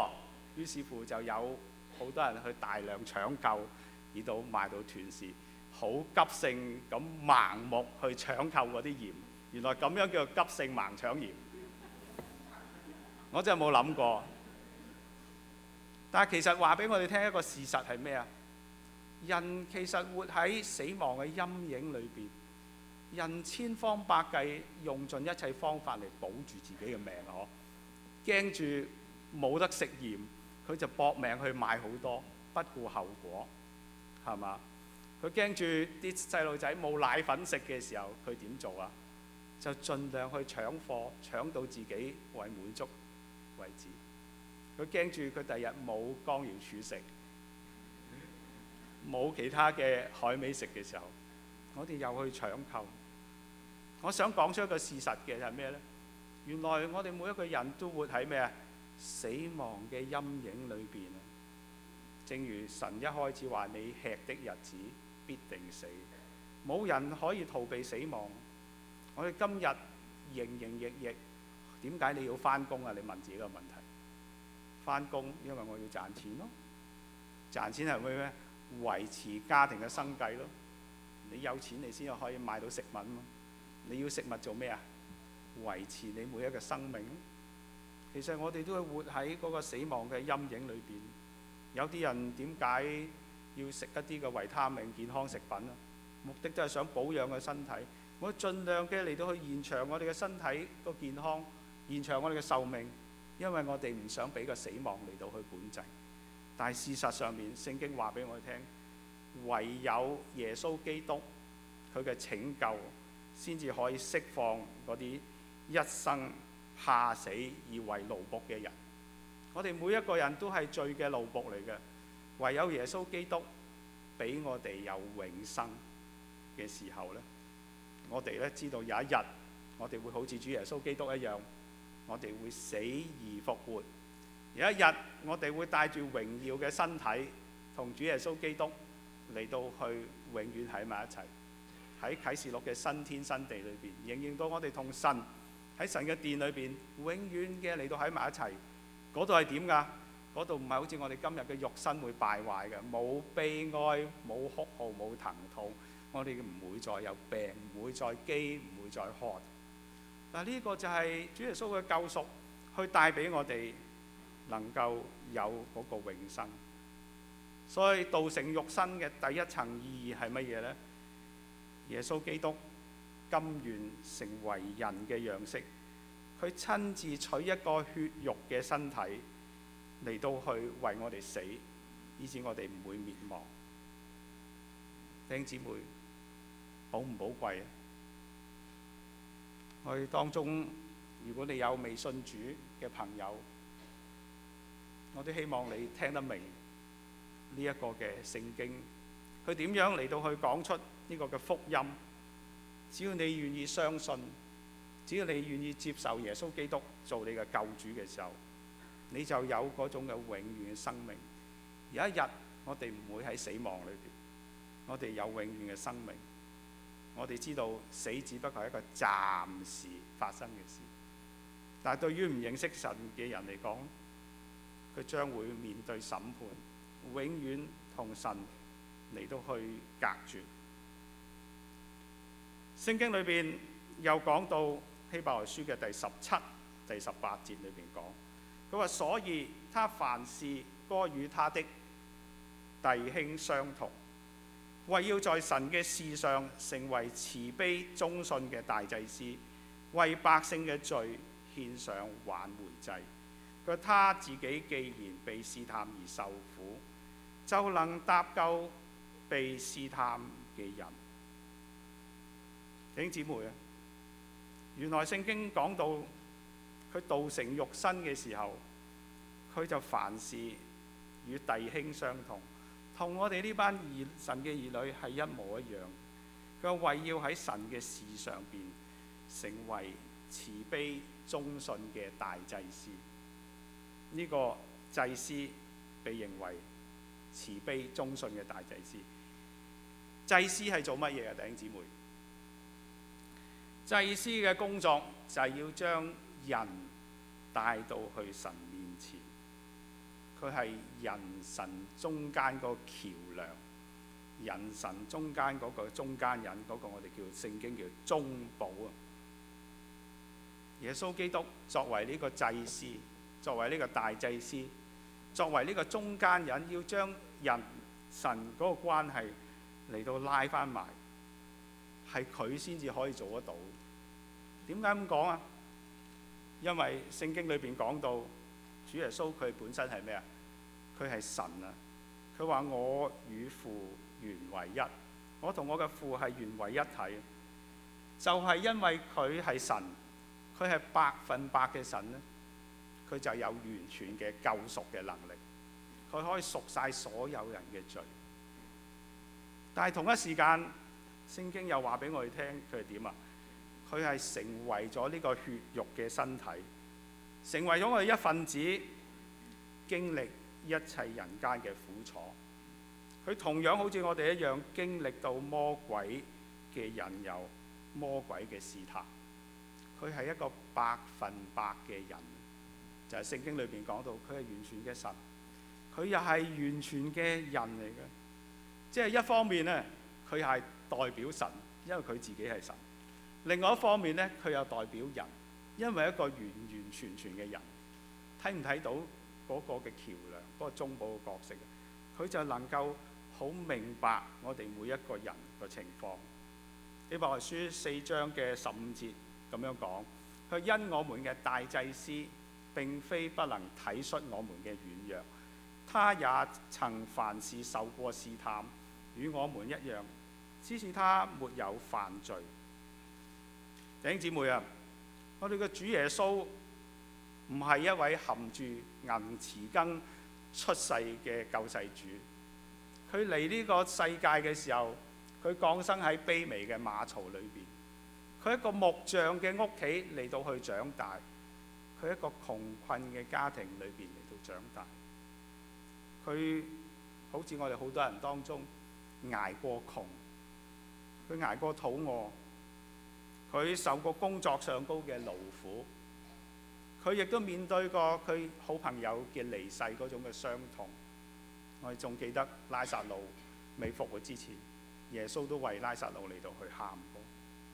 S1: 於是乎就有好多人去大量搶購，而到賣到斷市，好急性咁盲目去搶購嗰啲鹽。原來咁樣叫做急性盲搶鹽，我真係冇諗過。但係其實話俾我哋聽一個事實係咩啊？人其實活喺死亡嘅陰影裏邊，人千方百計用盡一切方法嚟保住自己嘅命啊！驚住冇得食鹽，佢就搏命去買好多，不顧後果，係嘛？佢驚住啲細路仔冇奶粉食嘅時候，佢點做啊？就盡量去搶貨，搶到自己為滿足為止。佢驚住佢第日冇乾瑤柱食，冇其他嘅海味食嘅時候，我哋又去搶購。我想講出一個事實嘅係咩呢？原來我哋每一個人都活喺咩啊？死亡嘅陰影裏邊啊！正如神一開始話：你吃的日子必定死，冇人可以逃避死亡。我哋今日營營役役，點解你要返工啊？你問自己個問題。返工因為我要賺錢咯，賺錢係咩？維持家庭嘅生計咯。你有錢你先可以買到食物嘛。你要食物做咩啊？維持你每一個生命。其實我哋都係活喺嗰個死亡嘅陰影裏邊。有啲人點解要食一啲嘅維他命健康食品啊？目的都係想保養個身體。我盡量嘅嚟到去延長我哋嘅身體個健康，延長我哋嘅壽命，因為我哋唔想俾個死亡嚟到去管制。但係事實上面，聖經話俾我哋聽，唯有耶穌基督佢嘅拯救，先至可以釋放嗰啲一生怕死而為奴僕嘅人。我哋每一個人都係罪嘅奴僕嚟嘅，唯有耶穌基督俾我哋有永生嘅時候呢，我哋咧知道有一日我哋會好似主耶穌基督一樣，我哋會死而復活。有一日我哋會帶住榮耀嘅身體同主耶穌基督嚟到去永遠喺埋一齊。喺啟示錄嘅新天新地裏邊，仍然到我哋同神喺神嘅殿裏邊永遠嘅嚟到喺埋一齊。嗰度係點㗎？嗰度唔係好似我哋今日嘅肉身會敗壞嘅，冇悲哀、冇哭號、冇疼痛。我哋唔會再有病，唔會再飢，唔會再渴。嗱，呢個就係主耶穌嘅救贖，去帶俾我哋能夠有嗰個永生。所以道成肉身嘅第一層意義係乜嘢呢？耶穌基督甘願成為人嘅樣式，佢親自取一個血肉嘅身體嚟到去為我哋死，以致我哋唔會滅亡。弟兄姊妹，寶唔寶貴啊？我哋當中，如果你有未信主嘅朋友，我都希望你聽得明呢一個嘅聖經，佢點樣嚟到去講出呢個嘅福音。只要你願意相信，只要你願意接受耶穌基督做你嘅救主嘅時候，你就有嗰種嘅永遠嘅生命。有一日我哋唔會喺死亡裏邊，我哋有永遠嘅生命。我哋知道死只不過係一個暫時發生嘅事，但係對於唔認識神嘅人嚟講，佢將會面對審判，永遠同神嚟到去隔絕。聖經裏邊又講到希伯來書嘅第17、第18節裏邊講，佢話：所以他凡事該與他的弟兄相同，為要在神嘅事上成為慈悲忠信嘅大祭司，為百姓嘅罪獻上挽回祭。佢話他自己既然被試探而受苦，就能搭救被試探嘅人。弟兄姊妹啊，原來聖經講到佢道成肉身嘅時候，佢就凡事與弟兄相同，同我哋呢班神嘅兒女係一模一樣。佢話為要喺神嘅事上邊成為慈悲忠信嘅大祭司。呢個祭司被認為慈悲忠信嘅大祭司。祭司係做乜嘢啊？弟兄姊妹，祭司嘅工作就係要將人帶到去神面前。 佢係人神中間個橋梁，人神中間嗰個中間人，嗰個我哋叫聖經叫中保啊。耶穌基督作為呢個祭司，作為呢個大祭司，作為呢個中間人，要將人神嗰個關係嚟到拉翻埋，係佢先至可以做得到。點解咁講啊？因為聖經裏邊講到主耶穌佢本身係咩啊？佢係神啊！佢話我與父原為一，我同我嘅父係原為一體。就係因為佢係神，佢係100%嘅神咧，佢就有完全嘅救贖嘅能力，佢可以贖晒所有人嘅罪。但係同一時間，聖經又話俾我哋聽，佢係點啊？佢係成為咗呢個血肉嘅身體，成為咗我哋一份子，經歷一切人間嘅苦楚。佢同樣好似我哋一樣，經歷到魔鬼嘅引誘、魔鬼嘅試探。佢係一個100%嘅人，就係聖經裏邊講到，佢係完全嘅神，佢又係完全嘅人嚟嘅。即係一方面呢，佢係代表神，因為佢自己係神。另外一方面咧，佢又代表人，因為一個完完全全嘅人，睇唔睇到嗰個嘅橋梁，嗰個中保嘅角色，佢就能夠好明白我哋每一個人嘅情況。希伯來書4章嘅15節咁樣講，佢因我們嘅大祭司並非不能體恤我們嘅軟弱，他也曾凡事受過試探，與我們一樣，只是他沒有犯罪。弟兄姊妹啊，我哋嘅主耶穌唔係一位含住銀匙羹出世嘅救世主。佢嚟呢個世界嘅時候，佢降生喺卑微嘅馬槽裏邊。佢一個木匠嘅屋企嚟到去長大，佢一個窮困嘅家庭裏邊嚟到長大。佢好似我哋好多人當中捱過窮，佢捱過肚餓。佢受過工作上高嘅勞苦，佢亦都面對過佢好朋友嘅離世嗰種嘅傷痛。我哋仲記得拉撒路未復活之前，耶穌都為拉撒路嚟到去喊過。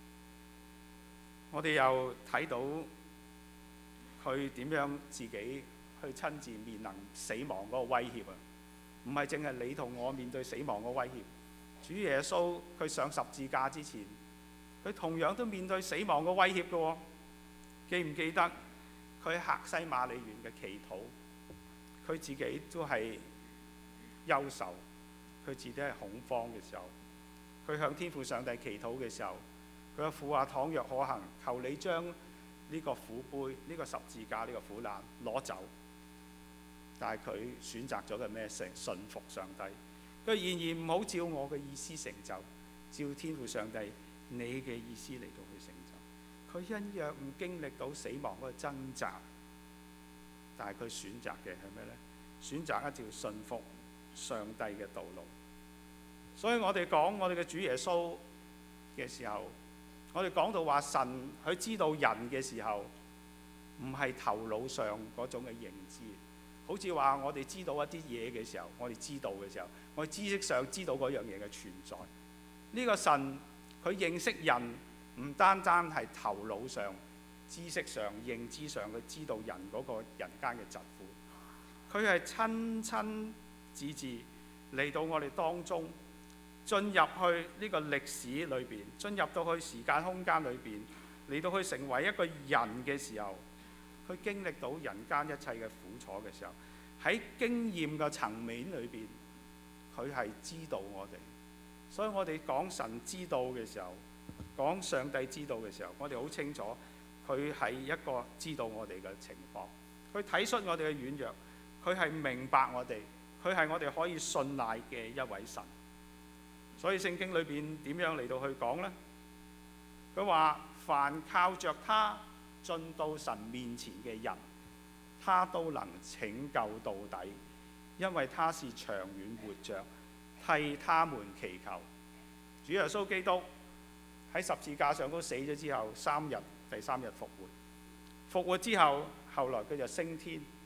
S1: 我哋又睇到佢點樣自己去親自面臨死亡嗰個威脅啊！唔係淨係你同我面對死亡嗰個威脅，主耶穌佢上十字架之前，佢同樣都面對死亡嘅威脅嘅喎。記唔記得佢喺客西馬尼園嘅祈禱？佢自己都係憂愁，佢自己係恐慌嘅時候，佢向天父上帝祈禱嘅時候，佢話父啊，倘若可行，求你將呢個苦杯、呢個十字架、呢個苦難攞走。但係佢選擇咗嘅咩？信服上帝。佢然而唔好照我嘅意思成就，照天父上帝你嘅意思嚟到去成就。佢因若唔經歷到死亡嗰個掙扎，但係佢選擇嘅係咩呢？選擇一條順服上帝嘅道路。所以我哋講我哋嘅主耶穌嘅時候，我哋講到話神佢知道人嘅時候，唔係頭腦上嗰種嘅認知。好似話我哋知道一啲嘢嘅時候，我哋知道嘅時候，我哋知識上知道嗰樣嘢嘅存在。呢個神佢認識人，唔單單係頭腦上、知識上、認知上，佢知道人嗰個人間嘅疾苦。佢係親自嚟到我哋當中，進入去呢個歷史裏邊，進入到去時間空間裏邊，嚟到去成為一個人嘅時候，佢經歷到人間一切嘅苦楚嘅時候，喺經驗嘅層面裏邊，佢係知道我哋。所以我哋講神知道嘅時候，講上帝知道嘅時候，我哋好清楚佢係一個知道我哋嘅情況，佢體恤我哋嘅軟弱，佢係明白我哋，佢係我哋可以信賴嘅一位神。所以聖經裏邊點樣嚟到去講呢？佢話凡靠着他進到神面前嘅人，他都能拯救到底，因為他是長遠活着，替他們祈求。主耶穌基督喺十字架上都死咗之後3日，第3日復活。復活之後，後來佢就升天，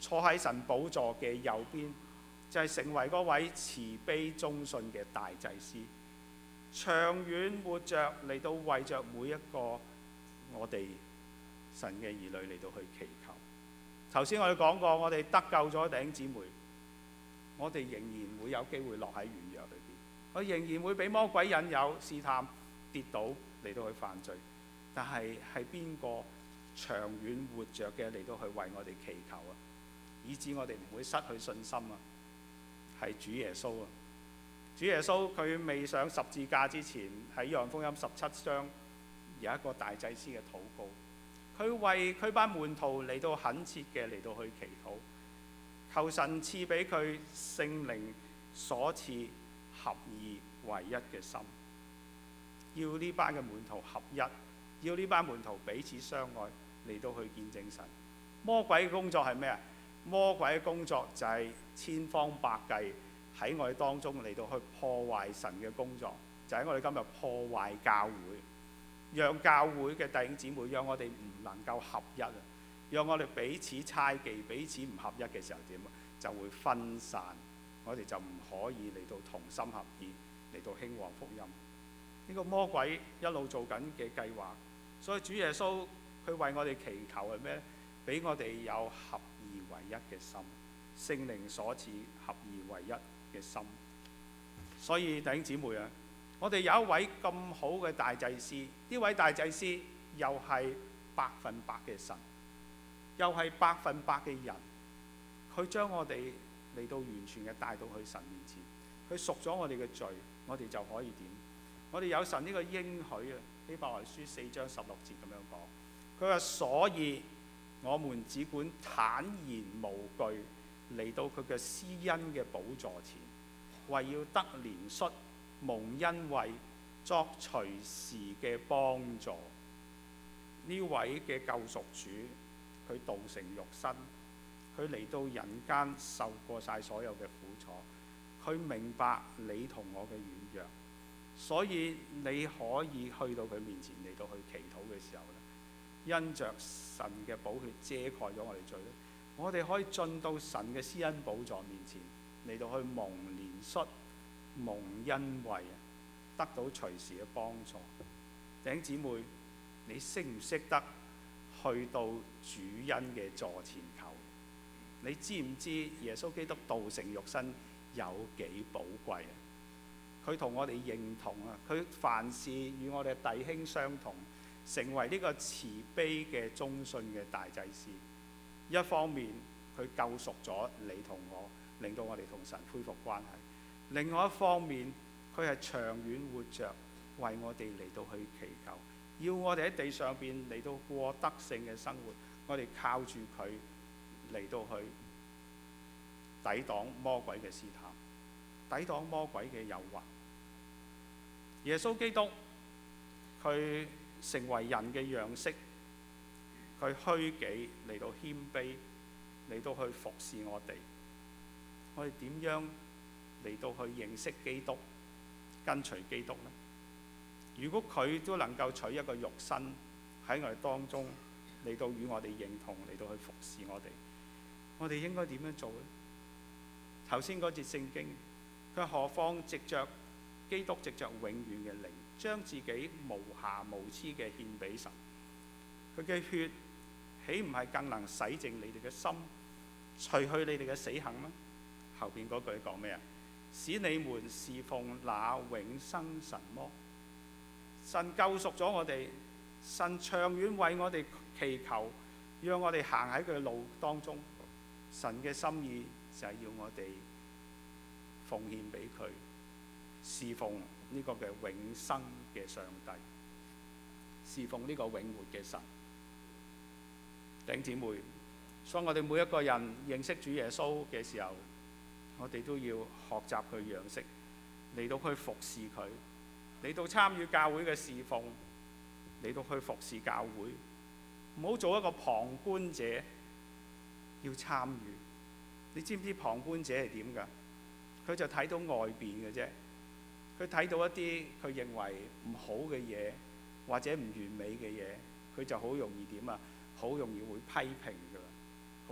S2: 坐喺神寶座嘅右邊，就係成為嗰位慈悲忠信嘅大祭司，長遠活着嚟到為着每一個我哋神嘅兒女嚟到去祈求。頭先我哋講過，我哋得救咗弟兄姊妹，我哋仍然會有機會落喺軟弱裏邊，我仍然會俾魔鬼引誘試探跌倒嚟到去犯罪。但係邊個長遠活着嘅嚟到去為我哋祈求啊？以致我哋唔會失去信心啊！係主耶穌啊！主耶穌佢未上十字架之前，喺約翰福音17章有一個大祭司嘅禱告，佢為佢班門徒嚟到懇切嘅嚟到去祈禱，求神賜俾佢聖靈所賜合二為一嘅心，要呢班嘅門徒合一，要呢班門徒彼此相愛嚟到去見證神。魔鬼嘅工作係咩啊？魔鬼嘅工作就係千方百計喺我哋當中嚟到去破壞神嘅工作，就喺我哋今日破壞教會，讓教會嘅弟兄姊妹，讓我哋唔能夠合一啊！讓我哋彼此猜忌，彼此唔合一嘅時候點啊？就會分散，我哋就唔可以嚟到同心合意嚟到興旺福音。呢個魔鬼一路做緊嘅計劃，所以主耶穌佢為我哋祈求係咩咧？俾我哋有合二為一嘅心，聖靈所賜合二為一嘅心。所以弟兄姊妹啊，我哋有一位咁好嘅大祭司，呢位大祭司又係100%嘅神，又係100%嘅人，佢將我哋嚟到完全嘅帶到去神面前，佢贖咗我哋嘅罪，我哋就可以點？我哋有神呢個應許啊！希伯來書4章16節咁樣講，佢話所以我們只管坦然無懼嚟到佢嘅施恩嘅寶座前，為要得憐恤、蒙恩惠、作隨時嘅幫助。呢位嘅救贖主，佢道成肉身，佢嚟到人間受過晒所有嘅苦楚，佢明白你同我嘅軟弱，所以你可以去到佢面前嚟到去祈禱嘅時候咧，因着神嘅寶血遮蓋咗我哋罪咧，我哋可以進到神嘅施恩寶座面前嚟到去蒙憐恤、蒙恩惠，得到隨時嘅幫助。弟兄姊妹，你識唔識得去到主恩嘅座前求？你知唔知耶穌基督道成肉身有幾寶貴啊？佢同我哋認同啊！佢凡事與我哋弟兄相同，成為呢個慈悲嘅忠信嘅大祭司。一方面佢救贖咗你同我，令到我哋同神恢復關係；另外一方面佢係長遠活着，為我哋嚟到去祈求，要我哋喺地上邊嚟到過得勝嘅生活。我哋靠住佢嚟到去抵擋魔鬼嘅試探，抵擋魔鬼嘅誘惑。耶穌基督佢成為人嘅樣式，佢虛己嚟到謙卑，嚟到去服侍我哋。我哋點樣嚟到去認識基督、跟隨基督呢？如果佢都能夠取一個肉身喺我哋當中嚟到與我哋認同，嚟到去服侍我哋應該點樣做呢？頭先嗰節聖經，佢何況藉着基督，藉着永遠嘅靈，將自己無瑕無疵嘅獻俾神。佢嘅血豈唔係更能洗淨你哋嘅心，除去你哋嘅死行嗎？後邊嗰句講咩啊？使你們侍奉那永生神麼？神救贖咗我哋，神長遠為我哋祈求，讓我哋行喺佢嘅路當中。神嘅心意就係要我哋奉獻俾佢，侍奉呢個嘅永生嘅上帝，侍奉呢個永活嘅神。弟兄姊妹，所以我哋每一個人認識主耶穌嘅時候，我哋都要學習佢樣式，嚟到去服侍佢，嚟到參與教會嘅侍奉，嚟到去服侍教會，唔好做一個旁觀者，要參與。你知唔知旁觀者係點㗎？佢就睇到外邊嘅啫，佢睇到一啲佢認為唔好嘅嘢，或者唔完美嘅嘢，佢就好容易點啊？好容易會批評㗎，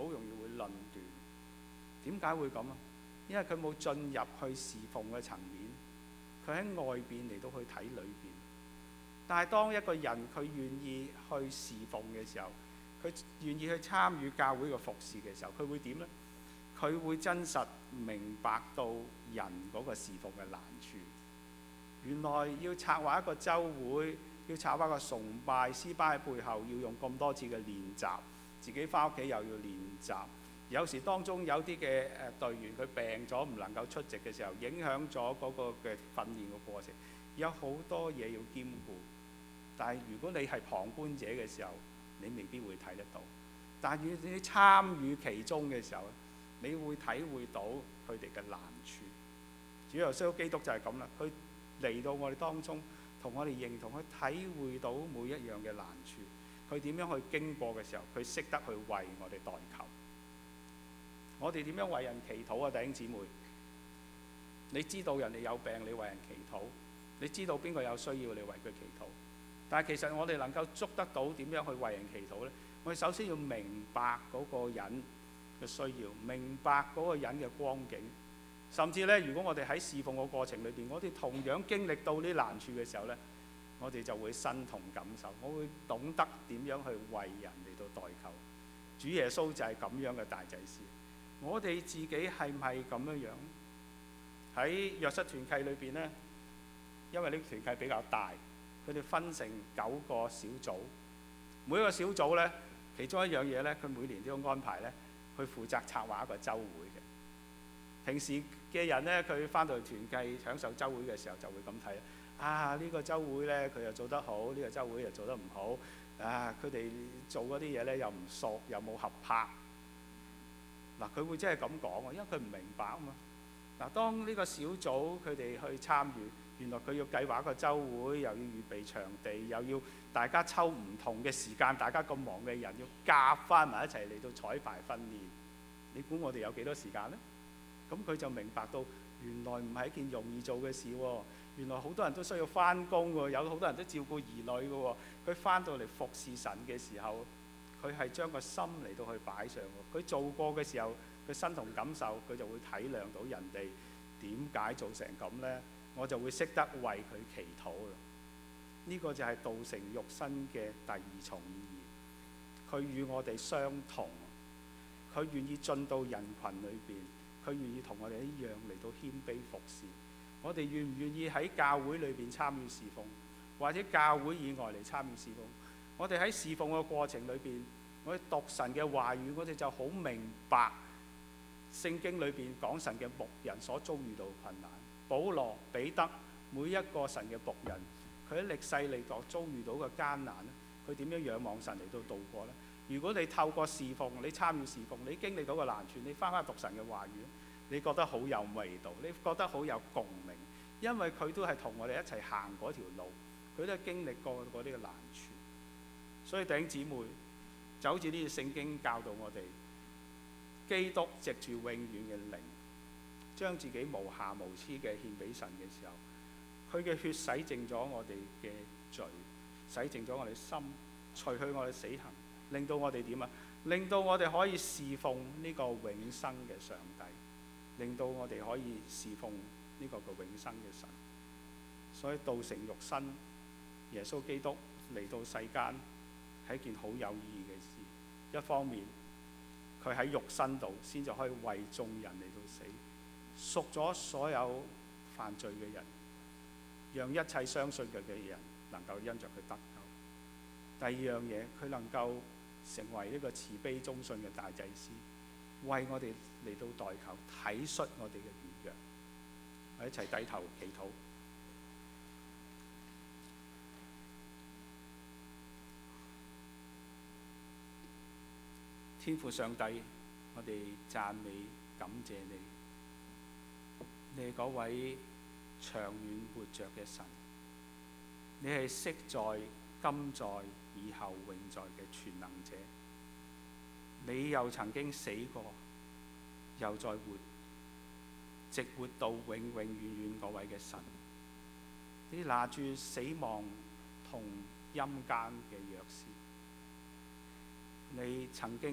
S2: 好容易會論斷。點解會咁啊？因為佢冇進入去侍奉嘅層面，佢喺外邊嚟到去睇裏邊。但係當一個人佢願意去侍奉嘅時候，佢願意去參與教會嘅服侍嘅時候，佢會點呢？佢會真實明白到人嗰個侍奉嘅難處。原來要策劃一個週會，要策劃一個崇拜，詩班喺背後要用咁多次嘅練習，自己翻屋企又要練習。有時當中有啲嘅隊員佢病咗唔能夠出席嘅時候，影響咗嗰個嘅訓練嘅過程，有好多嘢要兼顧。但係如果你係旁觀者嘅時候，你未必會睇得到。但係你參與其中嘅時候，你會體會到佢哋嘅難處。主耶穌基督就係咁啦，佢嚟到我哋當中，同我哋認同，去體會到每一樣嘅難處。佢點樣去經過嘅時候，佢識得去為我哋代求。我哋點樣為人祈禱啊？弟兄姊妹，你知道人哋有病，你為人祈禱；你知道邊個有需要，你為佢祈禱。但係其實我哋能夠捉得到點樣去為人祈禱呢？我哋首先要明白嗰個人嘅需要，明白嗰個人嘅光景。甚至呢，如果我哋喺侍奉嘅過程裏邊，我哋同樣經歷到呢難處嘅時候呢，我哋就會身同感受，我會懂得點樣去為人嚟到代求。主耶穌就係咁樣嘅大祭司。我哋自己係唔係咁樣樣？喺約瑟團契裏邊呢，因為呢個團契比較大。佢哋分成9個小組，每一個小組呢，其中一樣嘢呢，佢每年都要安排呢，去負責策劃一個週會嘅。平時嘅人呢，佢翻到去團契享受週會嘅時候，就會咁睇啊！呢個週會呢，佢又做得好，呢個週會又做得唔好啊！佢哋做嗰啲嘢呢，又唔熟，又冇合拍。嗱，佢會真係咁講喎，因為佢唔明白啊嘛。嗱，當呢個小組佢哋去參與，原來佢要計劃一個週會，又要預備場地，又要大家抽唔同嘅時間，大家咁忙嘅人要夾翻埋一齊嚟到彩排訓練。你估我哋有幾多時間呢？咁佢就明白到原來唔係一件容易做嘅事喎。原來好多人都需要翻工喎，有好多人都照顧兒女嘅喎。佢翻到嚟服侍神嘅時候，佢係將個心嚟到去擺上喎。佢做過嘅時候，佢身同感受，佢就會體諒到人哋點解做成咁呢。我就會識得為佢祈禱啦。呢個就係道成肉身嘅第二重意義。佢與我哋相同，佢願意進到人群裏邊，佢願意同我哋一樣嚟到謙卑服侍。我哋願唔願意喺教會裏邊參與侍奉，或者教會以外嚟參與侍奉？我哋喺侍奉嘅過程裏邊，我哋讀神嘅話語，我哋就好明白聖經裏邊講神嘅牧人所遭遇到困難。保羅、彼得，每一個神嘅僕人，佢喺歷世歷代遭遇到嘅艱難咧，佢點樣仰望神嚟到度過呢？如果你透過侍奉，你參與侍奉，你經歷到個難處，你翻返讀神嘅話語，你覺得好有味道，你覺得好有共鳴，因為佢都係同我哋一齊行嗰條路，佢都係經歷過嗰啲嘅難處。所以弟兄姊妹，就好似呢啲聖經教導我哋，基督藉住永遠嘅靈，將自己無瑕無疵嘅獻俾神嘅時候，佢嘅血洗淨咗我哋嘅罪，洗淨咗我哋心，除去我哋死行，令到我哋點啊？令到我哋可以侍奉呢個永生嘅上帝，令到我哋可以侍奉呢個嘅永生嘅神。所以道成肉身，耶穌基督嚟到世間係一件好有意義嘅事。一方面，佢喺肉身度先至可以為眾人嚟到死，贖咗所有犯罪嘅人，讓一切相信佢嘅人能夠因着佢得救。第二樣嘢，佢能夠成為呢個慈悲忠信嘅大祭司，為我哋嚟到代求，體恤我哋嘅軟弱。我一齊低頭祈禱。天父上帝，我哋讚美感謝你，你係嗰位長遠活着嘅神，你係昔在、今在、以後永在嘅全能者。你又曾經死過，又再活，直活到永永遠遠嗰位嘅神。你拿住死亡同陰間嘅鑰匙，你曾經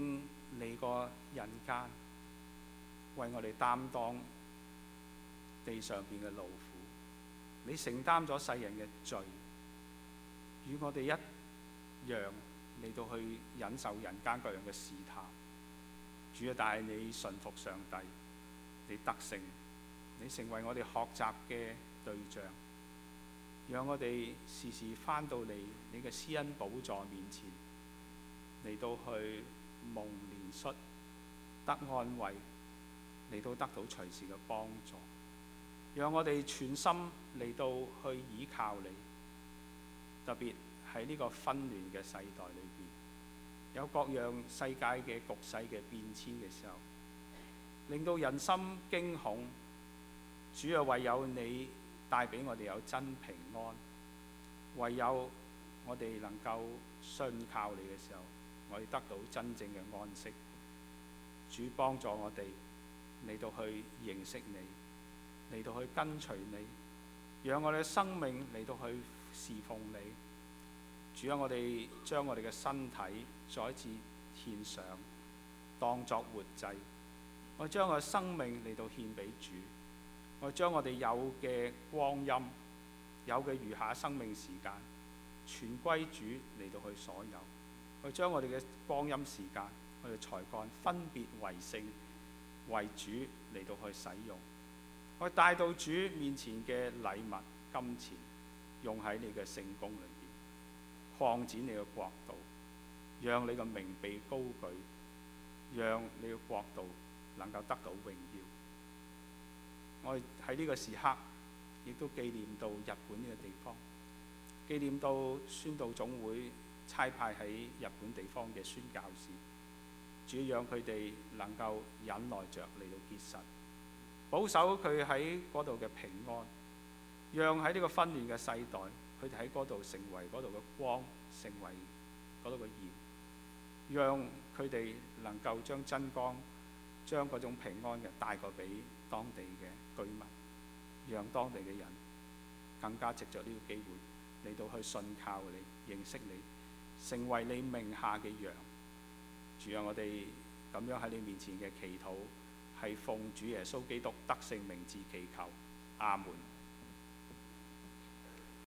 S2: 嚟過人間，為我哋擔當地上邊嘅勞苦。你承擔咗世人嘅罪，與我哋一樣嚟到去忍受人間各樣嘅試探。主啊，但係你順服上帝，你得勝，你成為我哋學習嘅對象，讓我哋時時返到嚟你嘅施恩寶座面前，嚟到去蒙憐恤，得安慰，嚟到得到隨時嘅幫助，讓我哋全心嚟到去倚靠你。特別喺呢個紛亂嘅世代裏邊，有各樣世界嘅局勢嘅變遷嘅時候，令到人心驚恐。主啊，唯有你帶俾我哋有真平安，唯有我哋能夠信靠你嘅時候，我哋得到真正嘅安息。主幫助我哋嚟到去認識你，嚟到去跟隨你，讓我哋嘅生命嚟到去侍奉你。主啊，我哋將我哋嘅身體再一次獻上，當作活祭。我將我嘅生命嚟到獻俾主，我將我哋有嘅光陰、有嘅餘下生命時間，全歸主嚟到去所有。我將我哋嘅光陰時間、我哋才幹分別為聖，為主嚟到去使用。我帶到主面前嘅禮物、金錢，用喺你嘅聖工裏邊，擴展你嘅國度，讓你嘅名被高舉，讓你嘅國度能夠得到榮耀。我哋喺呢個時刻，亦都紀念到日本呢個地方，紀念到宣道總會差派喺日本地方嘅宣教士，主讓佢哋能夠忍耐着嚟到結實，保守佢喺嗰度嘅平安，讓喺呢個紛亂嘅世代，佢哋喺嗰度成為嗰度嘅光，成為嗰度嘅鹽，讓佢哋能夠將真光、將嗰種平安嘅帶過俾當地嘅居民，讓當地嘅人更加藉着呢個機會嚟到去信靠你、認識你，成為你名下嘅羊。主啊，我哋咁樣喺你面前嘅祈禱，係奉主耶穌基督得勝名字祈求，阿門。